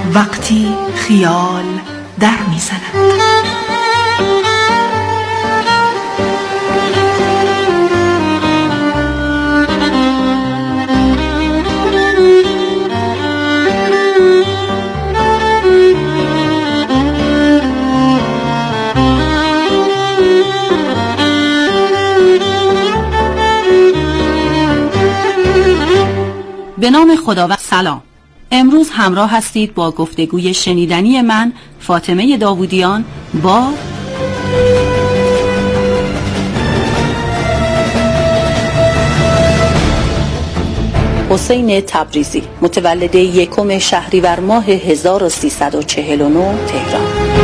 وقتی خیال در میزند. به نام خداوند. سلام. امروز همراه هستید با گفتگوی شنیدنی من فاطمه داوودیان با حسین تبریزی، متولد 1 شهریور ماه 1349 تهران.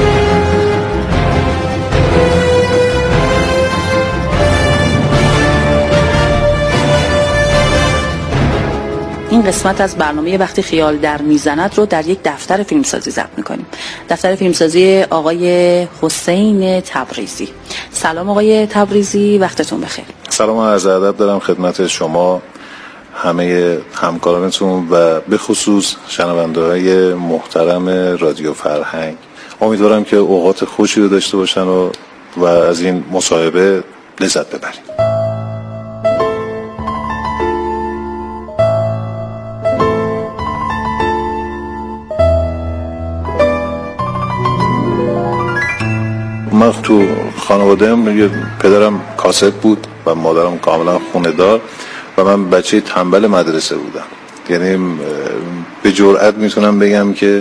این قسمت از برنامه وقتی خیال در میزند رو در یک دفتر فیلمسازی ضبط می‌کنیم. دفتر فیلمسازی آقای حسین تبریزی. سلام آقای تبریزی، وقتتون بخیر. سلام و عرض ادب دارم خدمت شما، همه همکارانتون و به خصوص شنونده‌های محترم رادیو فرهنگ. امیدوارم که اوقات خوشی رو داشته باشن و از این مصاحبه لذت ببریم. من تو خانواده‌ام پدرم کاسب بود و مادرم کاملا خونه‌دار و من بچه تنبل مدرسه بودم. یعنی به جرئت میتونم بگم که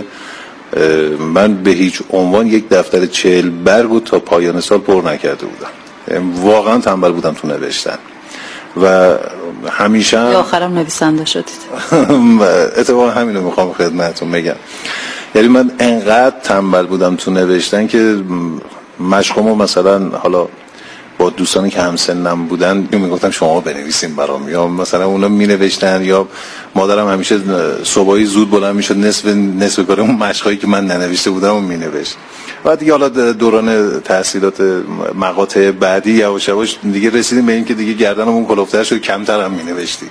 من به هیچ عنوان یک دفتر 40 برگ تا پایان سال پر نکرده بودم. واقعا تنبل بودم تو نوشتن و همیشه آخرام نویسنده شدید. اتفاقا همینو میخوام خدمتتون بگم. یعنی من انقدر تنبل بودم تو نوشتن که مشقمو مثلا حالا با دوستانی که همسنم بودن میگفتم شما بنویسین برام، یا مثلا اونا مینوشتن، یا مادرم همیشه صبحی زود بلند میشد نصف کار اون مشقایی که من ننوشته بودم مینوشت. بعد دیگه حالا دوران تحصیلات مقاطع بعدی یواش یواش دیگه رسیدیم به این که دیگه گردنمون کلفتر شد، کمتر هم مینوشتیم.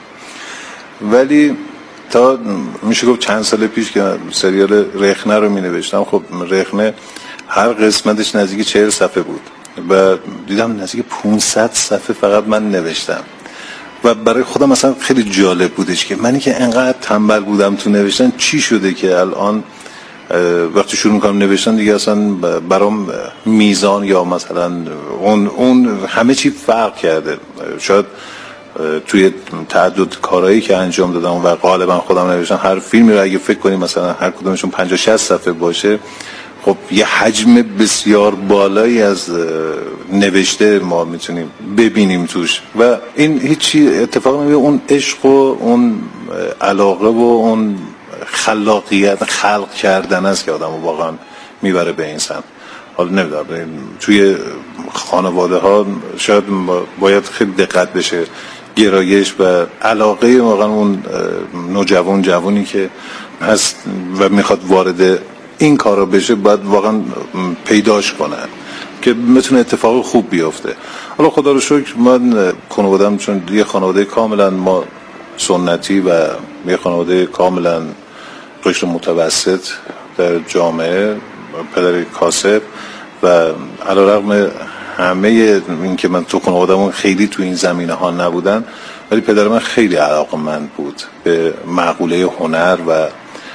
ولی تا میشه گفت چند سال پیش که سریال رخنه رو مینوشتم، خب رخنه هر قسمتش نزدیک 40 صفحه بود و دیدم نزدیک 500 صفحه فقط من نوشتم و برای خودم مثلا خیلی جالب بودش که منی که انقدر تنبل بودم تو نوشتن چی شده که الان وقتی شروع میکنم نوشتن دیگه اصلا برام میزان یا مثلا اون همه چی فرق کرده. شاید توی تعدد کارهایی که انجام دادم و غالبا خودم نوشتم، هر فیلمی رو اگه فکر کنیم مثلا هر کدومشون 50-60 صفحه باشه، خب یه حجم بسیار بالایی از نوشته ما میتونیم ببینیم توش و این هیچی اتفاق نمیفته. اون عشق و اون علاقه و اون خلاقیت خلق کردن است که آدمو واقعا میبره به این سمت. حالا نمیدونم توی خانواده ها شاید باید خیلی دقت بشه، گرایش و علاقه واقعا اون جوانی که هست و میخواد وارد این کارا بشه باید واقعا پیداش کنن که میتونه اتفاق خوب بیفته. حالا خدا رو شکر من خانواده‌ام چون یه خانواده کاملا ما سنتی و یه خانواده کاملا رشد متوسط در جامعه، پدر کاسب و علیرغم همه این که من تو خانواده‌مون خیلی تو این زمینه ها نبودن، ولی پدر من خیلی علاقه‌مند بود به معقوله هنر و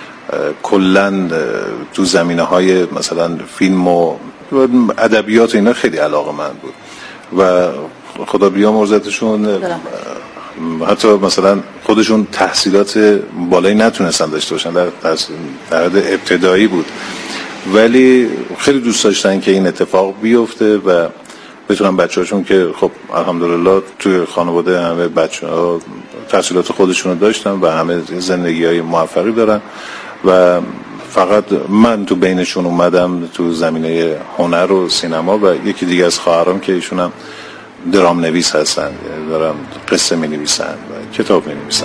کلن تو زمینه های مثلا فیلم و ادبیات اینا خیلی علاقه‌مند بود و خدا بیامرزتشون. حتی مثلا خودشون تحصیلات بالایی نتونستن داشته باشن، در حد ابتدایی بود، ولی خیلی دوست داشتن که این اتفاق بیفته و بتونن بچه‌هاشون که خب الحمدلله توی خانواده همه بچه‌ها تحصیلات خودشون رو داشتن و همه زندگی‌های موفقی دارن و فقط من تو بینشون اومدم تو زمینه هنر و سینما و یکی دیگه از خواهرام که ایشون هم درام نویس هستن، دارم قصه می نویسن و کتاب می نویسن.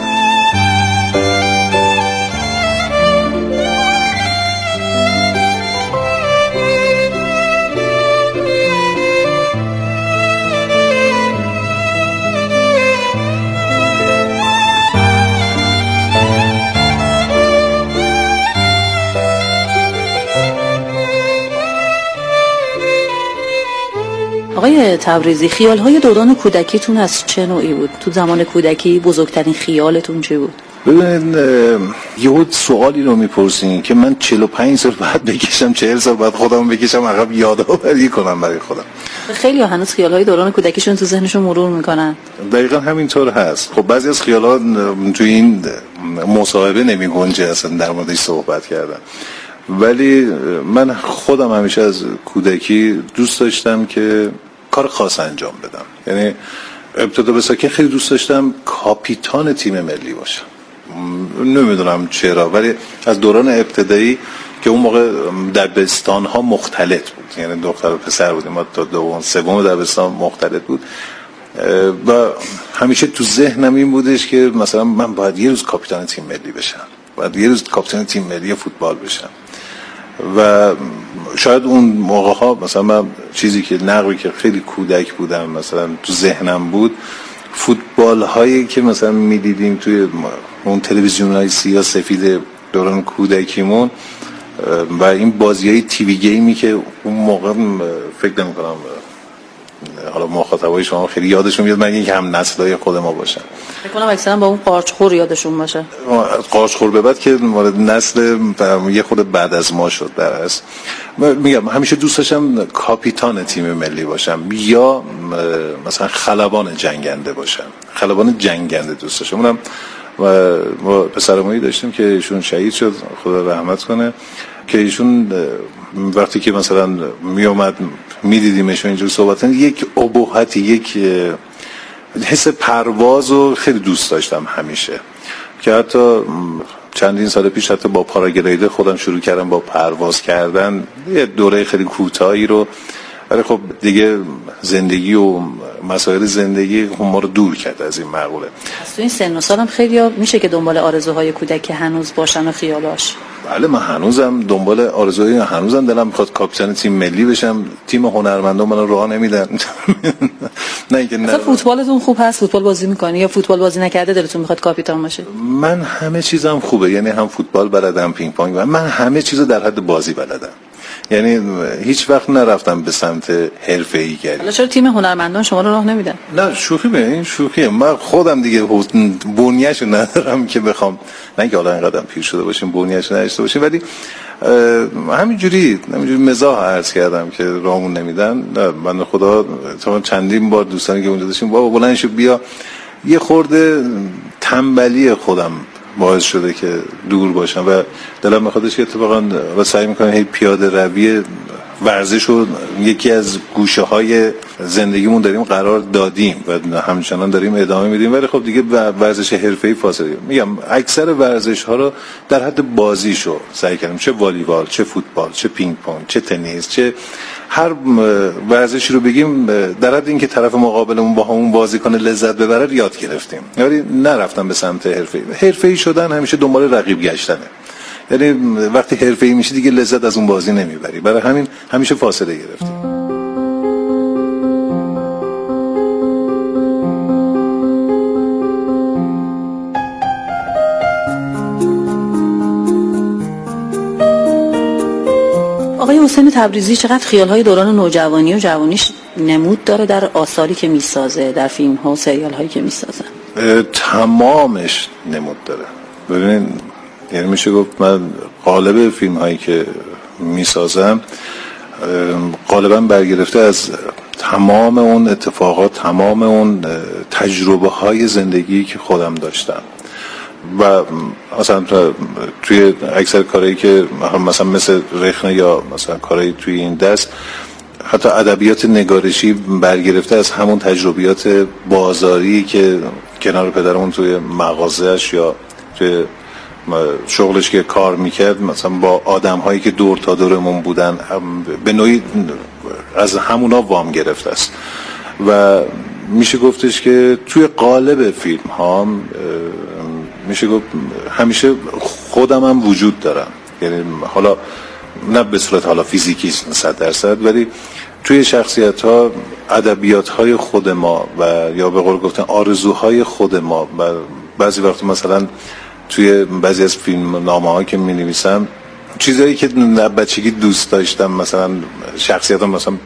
تبریزی، خیال‌های دوران کودکیتون از چه نوعی بود؟ تو زمان کودکی بزرگترین خیالتون چه بود؟ ببینید یه سوالی رو میپرسین که من 45 سال بعد بکشم، 40 سال بعد خودم بکشم عقب یادآوری کنم برای خودم. خیلی هنوز خیال‌های دوران کودکیشون تو ذهنشون مرور میکنن. دقیقاً همینطور هست. خب بعضی از خیالات تو این مصاحبه نمیگنجه اصلا در موردش صحبت کردن، ولی من خودم همیشه از کودکی دوست داشتم که کار خاص انجام بدم. یعنی ابتدا به ساکن خیلی دوست داشتم کاپیتان تیم ملی باشم. نمیدونم چرا، ولی از دوران ابتدایی که اون موقع دبستان ها مختلط بود، یعنی دختر و پسر بودیم، ما تا دوم سوم دبستان مختلط بود و همیشه تو ذهنم این بودش که مثلا من باید یه روز کاپیتان تیم ملی بشم، باید یه روز کاپیتان تیم ملی فوتبال بشم. و شاید اون موقع ها مثلا من چیزی که نقبی که خیلی کودک بودم مثلا تو ذهنم بود، فوتبال هایی که مثلا میدیدیم توی اون تلویزیون های سیاه سفید دوران کودکیمون و این بازی های تیوی گیمی که اون موقع فکر نمی کنم حالا مخاطبای شما خیلی یادشون میاد، مگه اینکه هم نسلای خود ما باشن. فکر کنم اکثرا با اون قارچخور یادشون باشه. قارچخور به بعد که مورد نسل یه خود بعد از ما شد در است. میگم همیشه دوست داشتم کاپیتان تیم ملی باشم یا مثلا خلبان جنگنده باشم. خلبان جنگنده دوست داشتم. اونم و ما پسرمایی داشتیم که ایشون شهید شد، خدا رحمت کنه، که ایشون وقتی که مثلا می اومد میدیدیمش و اینجور صحبتن، یک ابهتی، یک حس پرواز رو خیلی دوست داشتم همیشه، که حتی چندین سال پیش حتی با پاراگلایدر خودم شروع کردم با پرواز کردن، یه دوره خیلی کوتاهی رو، ولی خب دیگه زندگی و مسائل زندگی ما رو دور کرد از این مقوله. تو این سن و سالم خیلی میشه که دنبال آرزوهای کودک هنوز باشن و خیالاش. بله من هنوزم دنبال آرزوهای، هنوزم دلم میخواد کاپیتان تیم ملی بشم. تیم هنرمندان منو راه نمیدن. نه اینکه نه. فوتبالتون خوب هست، فوتبال بازی میکنی یا فوتبال بازی نکرده دلتون میخواد کاپیتان باشه؟ من همه چیزم خوبه، یعنی هم فوتبال بلدم، پینگ پونگ، من همه چیزو در حد بازی بلدم. یعنی هیچ وقت نرفتم به سمت حرفه‌ای گری. حالا چرا تیم هنرمندان شما رو راه نمیدن؟ نه شوخی به این شوخیه، من خودم دیگه بنیه‌شو ندارم که بخوام، نه که حالا اینقدر پیر شده باشیم بنیه‌شو نداشته باشیم، ولی همینجوری مزاح عرض کردم که راهمون نمیدن. نه من خدا تا چندین بار دوستانی که اونجا داشتیم بابا بلند شو بیا، یه خورده تنبلی خودم باعث شده که دور باشم و دلم میخوادش که اتفاقا و سعی میکنم هی پیاده روی ورزش رو یکی از گوشه های زندگیمون داریم قرار دادیم و همچنان داریم ادامه میدیم، ولی خب دیگه ورزش حرفه‌ای فاصله. میگم اکثر ورزش ها رو در حد بازیشو سعی کردیم، چه والیبال، چه فوتبال، چه پینگ پونگ، چه تنیس، چه هر ورزشی رو بگیم در حد اینکه طرف مقابلمون با همون بازی کنه لذت ببره یاد گرفتیم، یعنی نرفتم به سمت حرفه‌ای. حرفه‌ای شدن همیشه دنبال رقیب گشتنه، یعنی وقتی حرفه‌ای میشی دیگه لذت از اون بازی نمیبری، برای همین همیشه فاصله گرفتیم. آقای حسین تبریزی چقدر خیال‌های دوران نوجوانی و جوانیش نمود داره در آثاری که میسازه، در فیلم‌ها و سریال‌هایی که میسازه؟ تمامش نمود داره. ببینید یعنی میشه گفت من قالب فیلم‌هایی که میسازم غالبا برگرفته از تمام اون اتفاقات، تمام اون تجربه‌های زندگی که خودم داشتم و مثلا توی اکثر کارهایی که مثلا مثل رخنه یا مثلا کارهایی توی این دست، حتی ادبیات نگارشی برگرفته از همون تجربیات بازاری که کنار پدرمون توی مغازه‌اش یا توی شغلش که کار میکرد، مثلا با آدم هایی که دور تا دورمون بودن به نوعی از همونا وام گرفته است و میشه گفتش که توی قالب فیلم ها میشه گفت همیشه خودم هم وجود دارم، یعنی حالا نه به صورت حالا فیزیکی 100%، ولی توی شخصیت ها ادبیات های خود ما و یا به قول گفتن آرزوهای خود ما و بعضی وقت مثلا توی بعضی از فیلم نامه ها که می نویسم چیزایی که بچگی دوست داشتم، مثلا شخصیت ها مثلا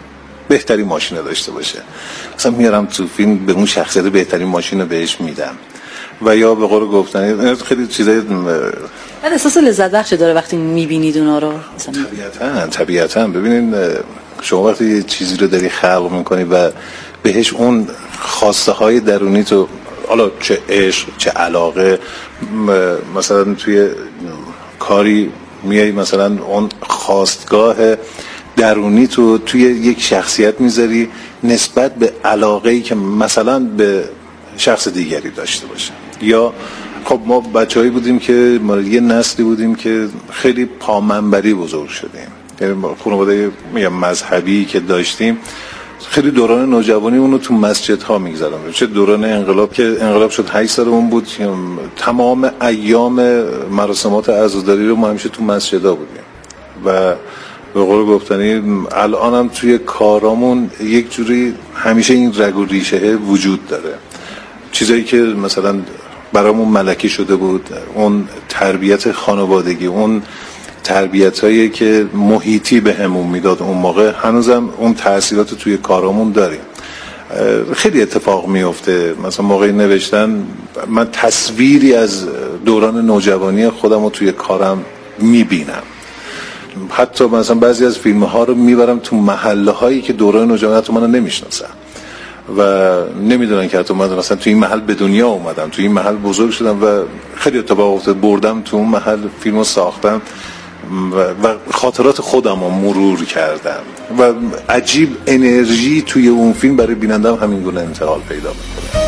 بهترین ماشین رو داشته باشه. مثلا میارم تو فیلم به اون شخصیت بهترین ماشین رو بهش میدم. و یا به قول گفتن خیلی چیزای من احساس لذت بخش داره وقتی میبینید اونا رو. طبیعتاً ببینین شما وقتی یه چیزی رو داری خلق میکنی و بهش اون خواسته های درونی تو، حالا چه عشق چه علاقه، مثلا توی کاری میای مثلا اون خواستگاه درونی تو توی یک شخصیت میذاری نسبت به علاقه‌ای که مثلا به شخص دیگری داشته باشه. یا خب ما بچه‌هایی بودیم که ما یه نسلی بودیم که خیلی پامنبری بزرگ شدیم، یعنی خانواده مذهبی که داشتیم خیلی دوران نوجوانی اونو تو مسجدها میگذرم. چه دوران انقلاب که انقلاب شد 8 سالمون بود، تمام ایام مراسمات عزاداری رو ما همیشه تو مسجدها بودیم و به قول گفتنی الانم توی کارامون یک جوری همیشه این رگ و ریشه وجود داره. چیزایی که مثلا برامون ملکی شده بود، اون تربیت خانوادگی، اون تربیتایی که محیطی به همون میداد اون موقع، هنوزم اون تأثیرات توی کارامون داریم. خیلی اتفاق میفته. مثلا موقعی نوشتن من تصویری از دوران نوجوانی خودم رو توی کارم میبینم. حتی مثلا بعضی از فیلم ها رو میبرم تو محله هایی که دوران نوجوانیت منو نمیشناسن و نمیدونن که حتی من مثلا تو این محل به دنیا اومدم، تو این محل بزرگ شدم و خیلی اتفاق افتاد بردم تو اون محل فیلمو ساختم و خاطرات خودم رو مرور کردم و عجیب انرژی توی اون فیلم برای بینندم همین گونه انتقال پیدا میکنه.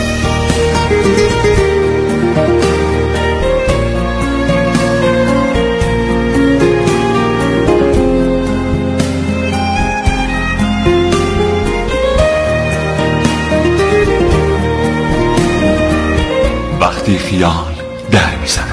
وقتی خیال در میزند.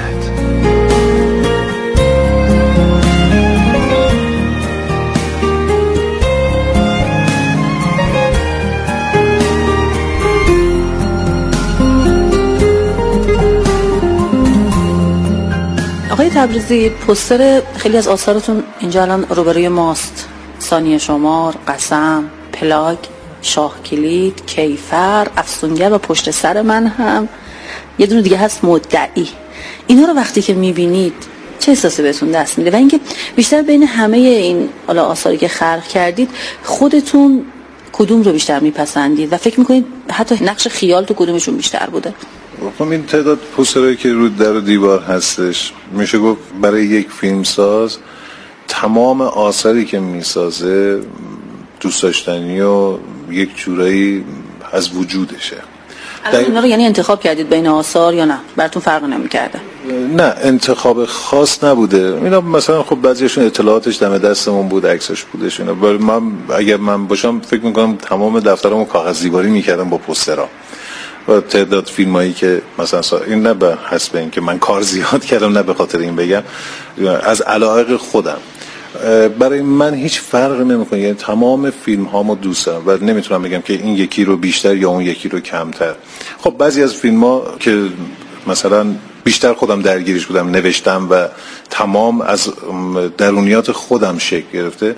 آقای تبریزی، پوستر خیلی از آثارتون اینجا الان روبروی ماست. ثانیه شمار، قسم، پلاگ، شاه کلید، کیفر، افسونگر و پشت سر من هم یه دونه دیگه هست مدعی. اینا رو وقتی که میبینید چه احساسی بهتون دست میده؟ و اینکه بیشتر بین همه این حالا آثاری که خلق کردید خودتون کدوم رو بیشتر میپسندید و فکر میکنید حتی نقش خیال تو کدومشون بیشتر بوده؟ خب این تعداد پوسترهایی که رو در و دیوار هستش میشه گفت برای یک فیلمساز تمام آثاری که میسازه دوست داشتنی و یک جورایی از وجودشه. اینا رو یعنی انتخاب کردید بین آثار یا نه؟ براتون فرق نمی‌کرده؟ نه، انتخاب خاص نبوده. اینا مثلا خب بعضیشون اطلاعاتش دم دستمون بود، عکسش بودش اینا. ولی من اگر من باشم فکر می‌کنم تمام دفترمو کاغذ دیواری می‌کردم با پوسترها. و تعداد فیلمایی که مثلا این نه به حسب اینکه من کار زیاد کردم، نه به خاطر این بگم، از علایق خودم برای من هیچ فرق نمیکنه. یعنی تمام فیلم هامو دوست دارم و نمیتونم بگم که این یکی رو بیشتر یا اون یکی رو کمتر. خب بعضی از فیلم ها که مثلا بیشتر خودم درگیرش بودم، نوشتم و تمام از درونیات خودم شکل گرفته،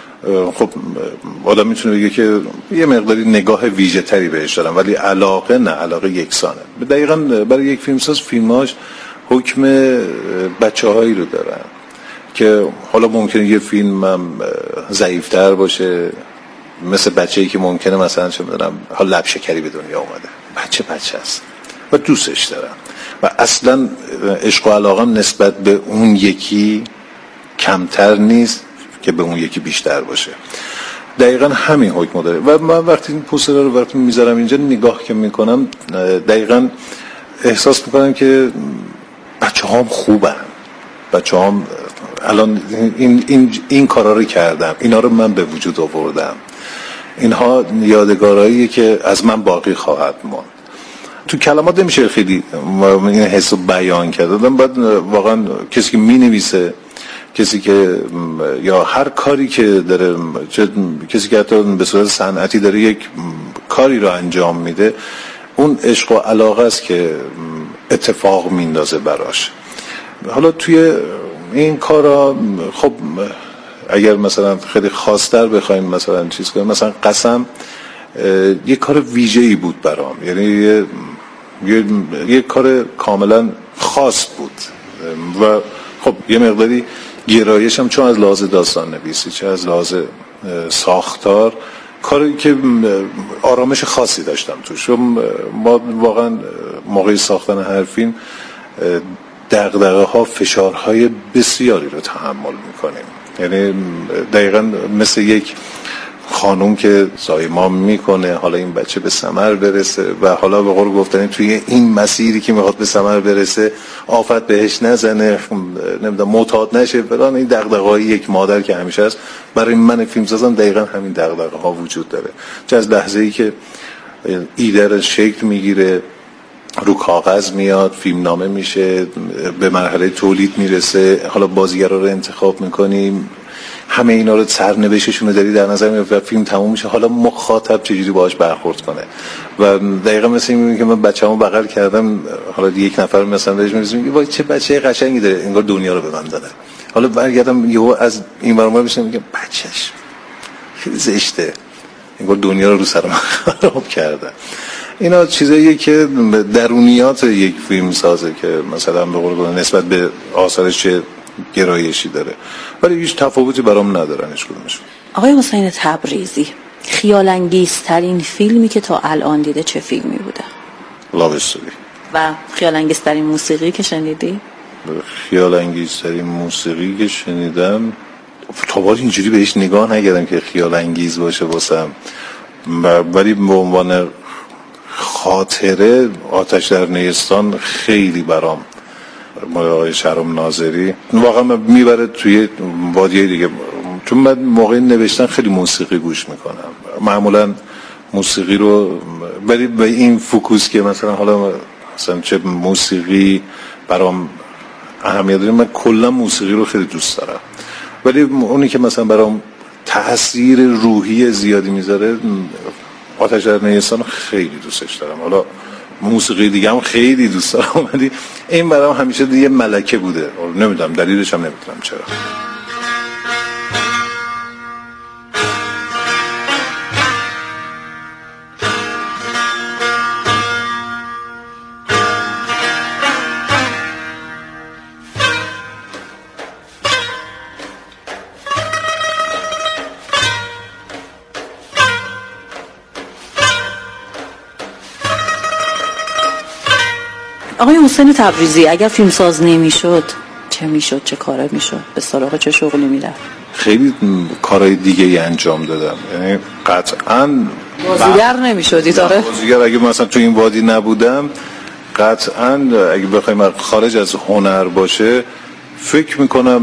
خب آدم میتونه بگه که یه مقداری نگاه ویژه تری بهش دارم، ولی علاقه نه، علاقه یکسانه. دقیقاً برای یک فیلمساز فیلماش حکم بچه‌هایی رو دارن که حالا ممکنه یه فیلم ضعیف‌تر باشه، مثل بچه‌ای که ممکنه مثلا چه می‌دونم حالا لب شکری به دنیا اومده، بچه است و دوستش دارم و اصلا عشق و علاقم نسبت به اون یکی کمتر نیست که به اون یکی بیشتر باشه. دقیقاً همین حکم داره. و من وقتی این پوستر رو وقتی میذارم اینجا نگاه که میکنم دقیقاً احساس میکنم که بچه‌هام خوبن، بچه‌هام الان این کارا رو کردم، اینا رو من به وجود آوردم، اینها یادگارهاییه که از من باقی خواهد ماند. تو کلمات نمیشه خیلی این حس رو بیان کرد. بعد واقعا کسی که مینویسه، کسی که یا هر کاری که داره، کسی که حتی به صورت صنعتی داره یک کاری رو انجام میده، اون عشق و علاقه است که اتفاق میندازه براش. حالا توی این کارا خب اگر مثلا خیلی خاص‌تر بخوایم مثلا چیز کنیم، مثلا قسم یه کار ویژه‌ای بود برام، یعنی یه کار کاملا خاص بود و خب یه مقداری گرایشم چون از لحاظ داستان نویسی چه از لحاظ ساختار کاری که آرامش خاصی داشتم توش. ما واقعا موقع ساختن هر فیلم دغدغه ها فشارهای بسیاری رو تحمل میکنیم، یعنی دقیقا مثل یک خانوم که زایمان میکنه حالا این بچه به ثمر برسه و حالا به قول گفتنی توی این مسیری که میخواد به ثمر برسه آفت بهش نزنه، نمیدونم معتاد نشه فلان. این دغدغه‌های یک مادر که همیشه هست، برای من فیلمسازم دقیقا همین دغدغه ها وجود داره. چه از لحظه‌ای که ایده رو شکل میگیره، رو کاغذ میاد، فیلم نامه میشه، به مرحله تولید میرسه، حالا بازیگرا رو انتخاب میکنیم، همه اینا رو سرنوشتشون رو داری در نظر میگیری و فیلم تموم میشه، حالا مخاطب چجوری باهاش برخورد کنه. و دقیقاً مثل این که من بچه‌مو بغل کردم، حالا یک نفر مثلا بهش میگم وای چه بچه قشنگی داره، انگار دنیا رو به من داده. حالا برگردم یهو از این ور میشم میگم بچه‌ش خیلی زشته، انگار دنیا رو سر من خراب کرده. اینا چیزاییه که درونیات یک فیلم سازه که مثلا به قول نسبت به آثارش چه گرایشی داره، ولی هیچ تفاوتی برام ندارن هیچ کدومشون. آقای حسین تبریزی، خیال انگیزترین فیلمی که تا الان دیده چه فیلمی بوده؟ لاو استوری. و خیال انگیزترین موسیقی که شنیدی؟ خیال انگیزترین موسیقی که شنیدم تا وقتی اینجوری بهش نگاه نکردم که خیال انگیز باشه واسم، ولی به عنوان خاطره آتش در نیستان خیلی برام آقای شهرام ناظری واقعا میبره توی وادیای دیگه، چون من موقع نوشتن خیلی موسیقی گوش میکنم، معمولا موسیقی رو ولی به این فوکوس که مثلا چه موسیقی برام اهمیت داره، من کلا موسیقی رو خیلی دوست دارم، ولی اونی که مثلا برام تأثیر روحی زیادی میذاره آتش در نیستان خیلی دوستش دارم. حالا موسیقی دیگه هم خیلی دوست دارم، ولی این برام همیشه دیگه ملکه بوده، نمیدونم دلیلش هم نمیدونم چرا. آقای حسین تبریزی، اگر فیلمساز نمیشد چه میشد؟ چه کاره میشد؟ به سراغ چه شغلی میرفت؟ خیلی کارهای دیگه ای انجام دادم، یعنی قطعاً بازیگر نمیشدی داره؟ بازیگر اگه مثلا تو این وادی نبودم قطعاً اگه بخوایم خارج از هنر باشه فکر میکنم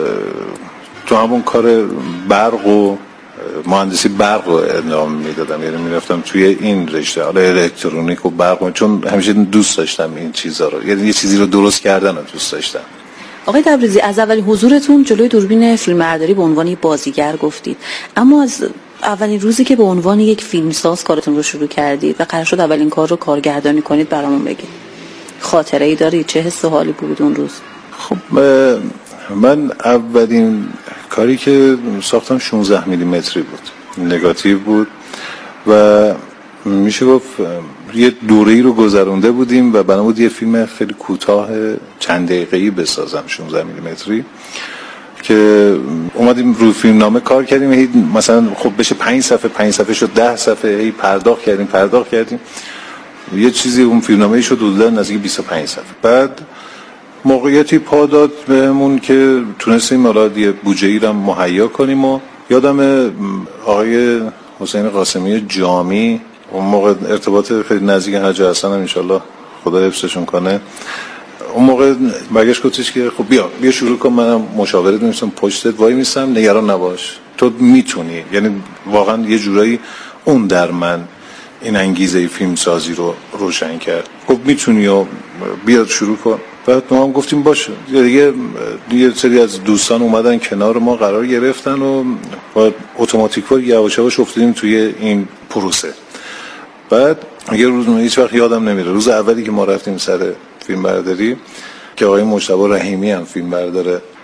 تو همون کار برق و مهندسی برق رو ادامه میدادم، یعنی میرفتم توی این رشته، حالا الکترونیک و برق، چون همیشه دوست داشتم این چیزا رو، یعنی یه چیزی رو درست کردن رو دوست داشتم. آقای تبریزی، از اولین حضورتون جلوی دوربین فیلمبرداری به عنوان بازیگر گفتید، اما از اولین روزی که به عنوان یک فیلمساز کارتون رو شروع کردید و قرار شد اولین کار رو کارگردانی کنید برامون بگید. خاطره ای دارید؟ چه حس و حالی بود اون روز؟ خب من اولین کاری که ساختم 16 میلیمتری بود، نگاتیو بود و میشه گفت یه دوره‌ای رو گذرونده بودیم و بنا بود یه فیلم خیلی کوتاه چند دقیقه‌ای بسازم 16 میلیمتری که اومدیم رو فیلم نامه کار کردیم، مثلا خب بشه 5 صفحه شد 10 صفحه، هی پرداخت کردیم یه چیزی اون فیلم نامه شد حدودا نزدیک 25 صفحه. بعد موقعیتی پا داد بهمون که تونستیم یه بودجه‌ای رو مهیا کنیم و یادم آقای حسین قاسمی جامی اون موقع ارتباط خیلی نزدیک حاج حسن هم انشالله خدا حفظشون کنه، اون موقع برگشت گفتش که خب بیا شروع کن، منم مشاورت میشم پشتت وای میسم، نگران نباش تو میتونی. یعنی واقعا یه جورایی اون در من این انگیزه فیلم سازی رو روشن کرد، گفت میتونی و بیاد شروع کن. بعد ما هم گفتیم باشه دیگه. یه سری از دوستان اومدن کنار ما قرار گرفتن و اتوماتیک یواش یواش افتادیم توی این پروسه. بعد یه روز هیچ وقت یادم نمیره، روز اولی که ما رفتیم سر فیلم برداری که آقای مجتبی رحیمی هم فیلم برداره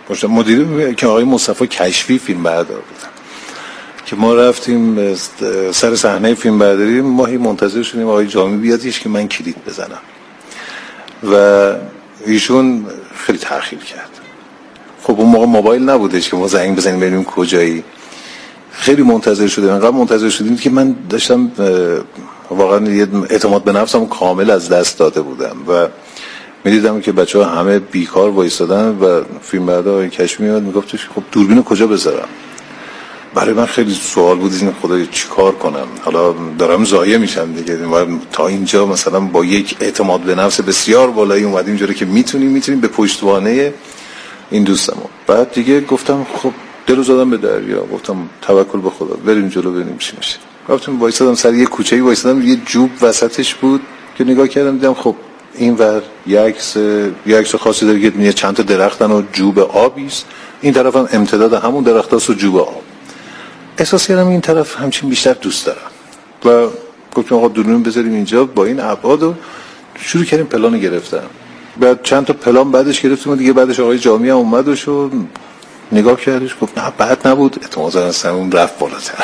باشه مدیر که آقای مصطفی کشفی فیلم بردار بودن که ما رفتیم سر صحنه فیلم برداری، ما هی منتظر شدیم آقای جامی بیادش که من کلید بزنم و ایشون خیلی تأخیر کرد. خب اون موقع موبایل نبودش که ما زنگ بزنیم ببینیم کجایی. خیلی منتظر شدیم، انقدر منتظر شدیم که من داشتم واقعا یه اعتماد به نفسم کامل از دست داده بودم و میدیدم که بچه‌ها همه بیکار وایسادن و فیلم بردار کشف میاد میگفتش خب دوربینو کجا بذارم. برای من خیلی سوال بود این خدایا چیکار کنم، حالا دارم ضایع میشم دیگه. تا اینجا مثلا با یک اعتماد به نفس بسیار بالایی اومدیم اینجوری که میتونیم به پشتوانه این دوستمون. بعد دیگه گفتم خب دلو زدم به دریا، گفتم توکل به خدا بریم جلو ببینیم چی میشه. رفتم وایسادم سر یه کوچه‌ای وایسادم، یه جوب وسطش بود که نگاه کردم دیدم خب اینور یه عکس خاصی داره که چند تا درختن و جوب آبی است، این طرف هم امتداد همون درختاست و جوب آب. احساس کردم این طرف همچین بیشتر دوست دارم و گفتم آقا دوربین بذاریم اینجا با این ابعاد و شروع کردیم پلان گرفتن. بعد چند تا پلان بعدش گرفتیم و دیگه بعدش آقای جامی هم اومد و شو نگاه کردش گفت نه بد نبود، اعتماد اون رفت بالاتر.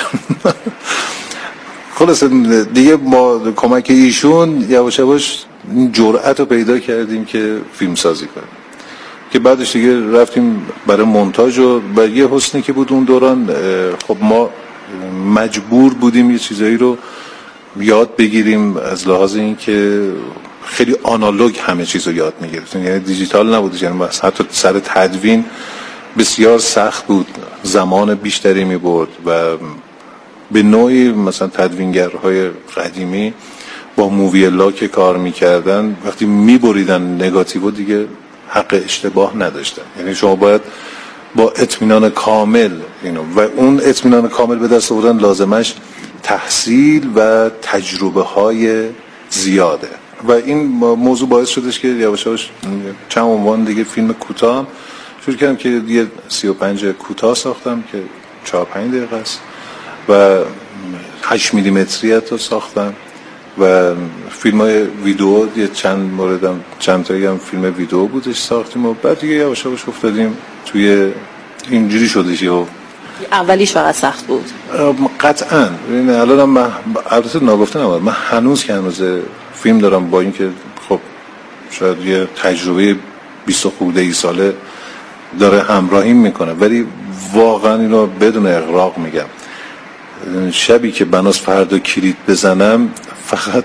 خلاص دیگه ما کمک ایشون یواش یواش جرأت رو پیدا کردیم که فیلم سازی کنیم که بعدش دیگه رفتیم برای مونتاژ و یه حسنی که بود اون دوران خب ما مجبور بودیم یه چیزایی رو یاد بگیریم از لحاظ این که خیلی آنالوگ همه چیز رو یاد میگرفتیم، یعنی دیجیتال نبود، یعنی حتی سر تدوین بسیار سخت بود، زمان بیشتری میبرد و به نوعی مثلا تدوینگرهای قدیمی با مووی لاک کار میکردن وقتی میبریدن نگاتیو دیگه حق اشتباه نداشتن، یعنی شما باید با اطمینان کامل اینو و اون اطمینان کامل به دست آوردن لازمش تحصیل و تجربه های زیاده و این موضوع باعث شدش که یواش یواش چند عنوان دیگه فیلم کوتاه شروع کردم که یه 35 کوتاه ساختم که 4-5 دقیقه است و 8 میلیمتری رو ساختم و فیلم های ویدیو یه چند تایی هم فیلم ویدیو بودش ساختیم و بعد دیگه یواش یواش افتادیم توی اینجوری شدش. اولیش فقط سخت بود قطعاً. الان من البته ناگفته نبود، من هنوز که هنوز فیلم دارم با اینکه خب شاید یه تجربه 20 خورده ساله داره همراهیم میکنه ولی واقعا اینو بدون اغراق میگم شبی که بناس فردا کلید بزنم فقط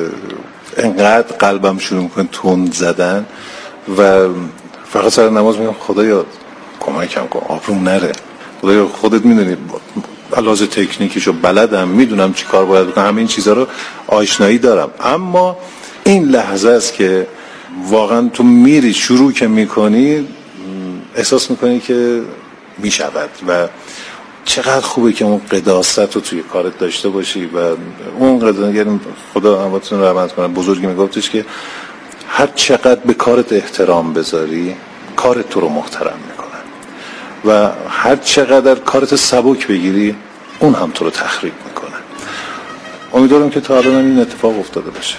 انقدر قلبم شروع میکنه تند زدن و فقط سر نماز میگم خدایا کمکم کن آبروم نره، خدایا خودت میدونی علاوه تکنیکیشو بلدم، میدونم چی کار باید بکنم، همه این چیزها رو آشنایی دارم، اما این لحظه است که واقعا تو میری شروع که میکنی احساس میکنی که میشود و چقدر خوبه که اون قداست رو توی کارت داشته باشی و اون قداست، یعنی خدا همتون رحمت کنه بزرگی میگفتش که هر چقدر به کارت احترام بذاری کارت تو رو محترم میکنه و هر چقدر کارت سبک بگیری اون هم تو رو تخریب میکنه. امیدوارم که تا الان این اتفاق افتاده باشه.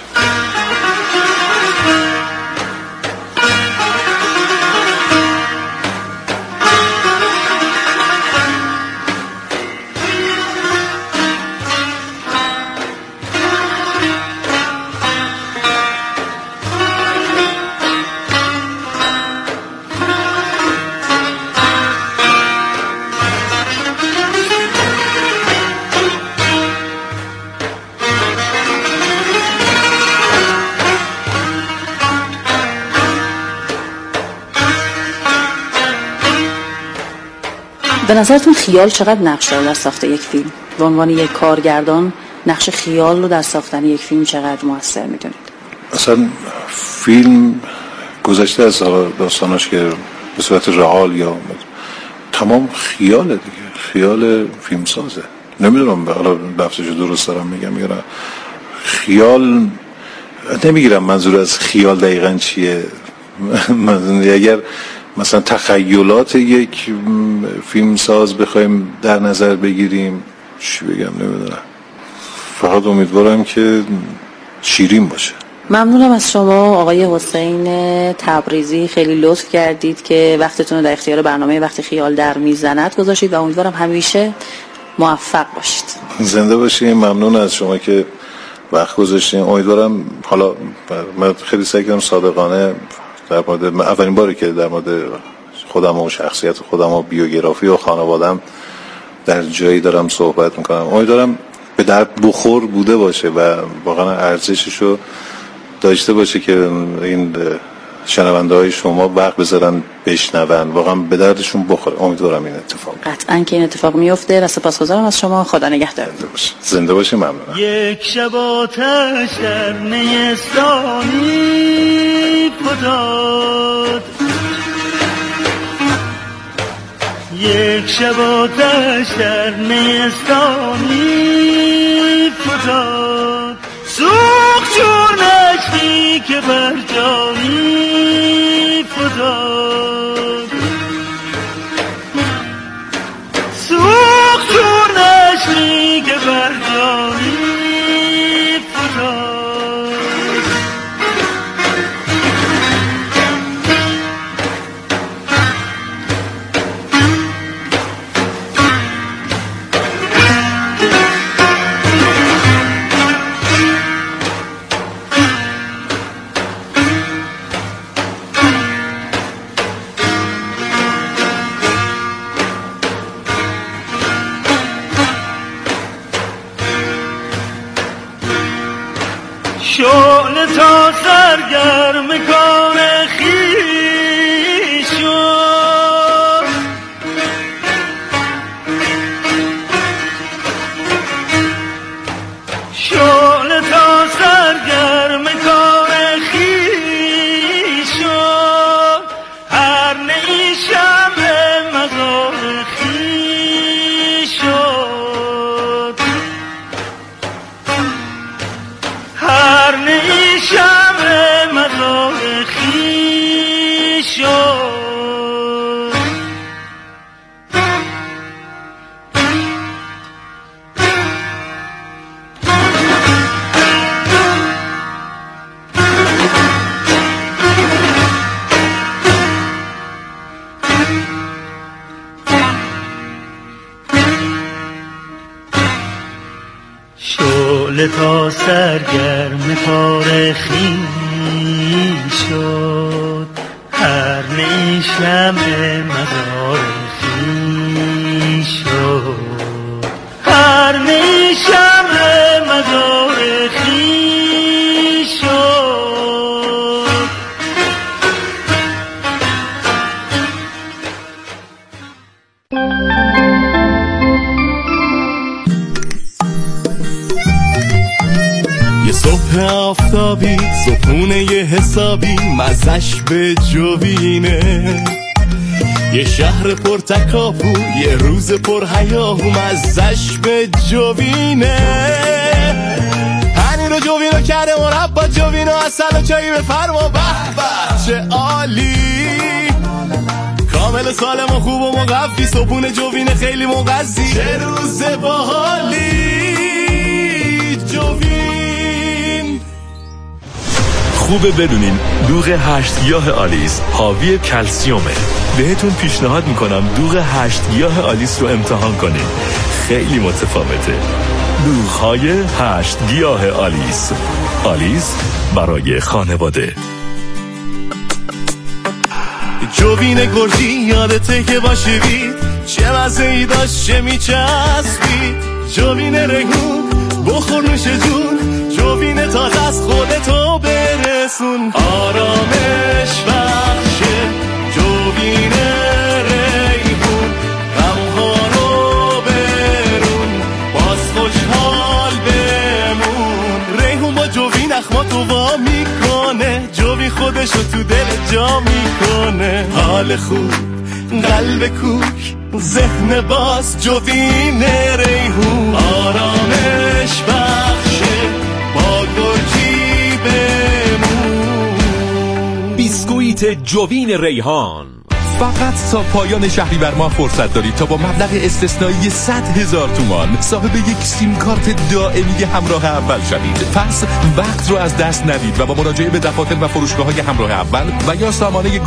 به نظرتون خیال چقدر نقش داره در ساخت یک فیلم؟ به عنوان یک کارگردان نقش خیال رو در ساختن یک فیلم چقدر موثر میدونید؟ اصلا فیلم گذشته از داستاناش که به صورت رئال یا تمام خیاله دیگه، خیال فیلم سازه. نمیدونم حالا لفظشو درست دارم میگم یا نه. خیال نمیگیرم منظور از خیال دقیقاً چیه. اگر مثلا تخیلات یک فیلم ساز بخوایم در نظر بگیریم چی بگم نمیدونم، فقط امیدوارم که شیرین باشه. ممنونم از شما آقای حسین تبریزی، خیلی لطف کردید که وقتتون رو در اختیار برنامه وقتی خیال در میزند گذاشتید و امیدوارم همیشه موفق باشید. زنده باشید. ممنون از شما که وقت گذاشتین. امیدوارم حالا من خیلی سعی کردم صادقانه در مورد اولین باری که در مورد خودم و شخصیت خودم و بیوگرافی و خانوادم در جایی دارم صحبت میکنم. امیدوارم به درد بخور بوده باشه و واقعا ارزششو داشته باشه که این شنونده های شما وقت بذارن بشنون، واقعا به دردشون بخوره. امیدوارم این اتفاق قطعا که این اتفاق میفته و سپاسگزارم از شما. خدا نگهدار. زنده باشی. ممنونم. یک شب آتش در نیستانی فتاد، یک شب آتش در نیستانی فتاد، سوخت چون عشقی که بر جانی فتاد، سوخت چون عشقی که بر جانی فتاد. شعله تا سرگرم کار خویش شد، شعله تا سرگرم کار خویش شد، هر نی شمع مزار خویش شد، هر نی شمع مزار خویش شد. شعله تا سرگرم کار خویش شد، هر نی شمع مزار خویش شد، هر نی شمع مزار خویش شد. یه صبح آفتابی، صبحونه یه حسابی، مزش به جوینه، یه شهر پر تکاپو، یه روز پر هیاهو، مزش به جوینه. پنیر و جوینو کرده مربا، جوینو اصل و چایی بفرما، به به چه عالی، کامل سالم و خوب و مقوی، صبحونه جوینه خیلی مغذی، چه روز باحالی جوین. خوبه بدونین دوغ 8 گیاه آلیس حاوی کلسیومه. بهتون پیشنهاد میکنم دوغ 8 گیاه آلیس رو امتحان کنین، خیلی متفاوته. دوغ‌های 8 گیاه آلیس، آلیس برای خانواده. جوین گرجی یادته که باشی بید، چه مزه‌ای داشت چه میچسبید، جوین ریحون بخور نوش جون، جوین تازه از خودتو برسون، آرامش بخشه جوین ریحون، غمها رو برون باز خوشحال بمون، ریحون با جوین اخماتو وا میکنه، جوین خودشو تو دل جا میکنه، حال خوب قلب کوک ذهن باز، جوین ریحون آرامش بخشه با گرجی بمون. بیسکویت جوین ریحان فقط تا پایان شهریور ماه فرصت دارید تا با مبلغ استثنایی 100,000 تومان صاحب یک سیم کارت دائمی همراه اول شوید. پس وقت رو از دست ندید و با مراجعه به دفاتر و فروشگاه‌های همراه اول و یا سامانه